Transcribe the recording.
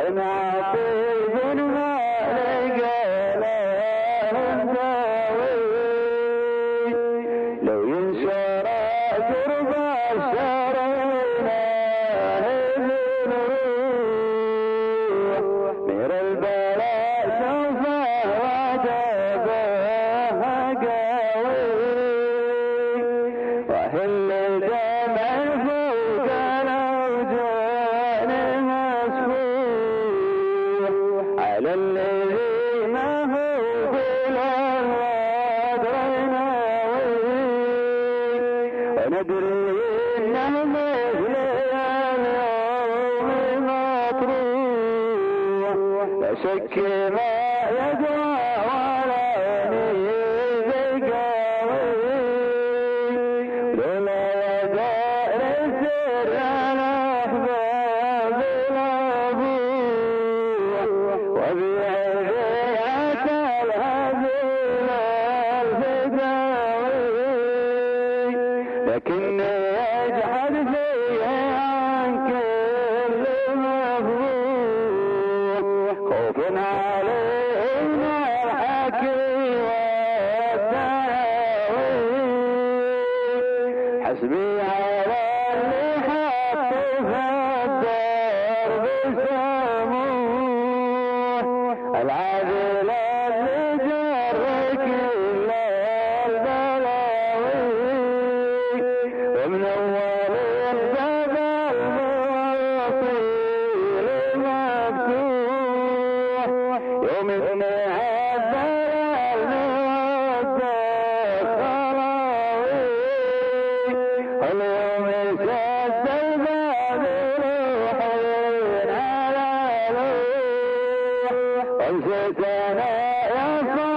عطيب ما لقى له داوي لو ينشر قرب الشرينا بنروح مير البلاء سوف وجبه قوي وهل الجمع فوق الأوجان مسفوح على الذي ما هو بالأنواد ريناوي وندري إنه مثل اليوم مطروح لا شك ما يدعى ولا ينيب قوي لولا يدار السر الأحباب الأبوح وبعريات الهزيل الفداوي لكني أجحد فيه عن كل مفروح خوف علينا الحكي والدعاوي حسبي على اللي حط في الدرب سموح العادل اللي جر كل البلاوي ومن اول الباب الموصيل مفتوح يوم النهار المودة خلاوي اليوم شد الباب روحين على لوح وانسيت انا يا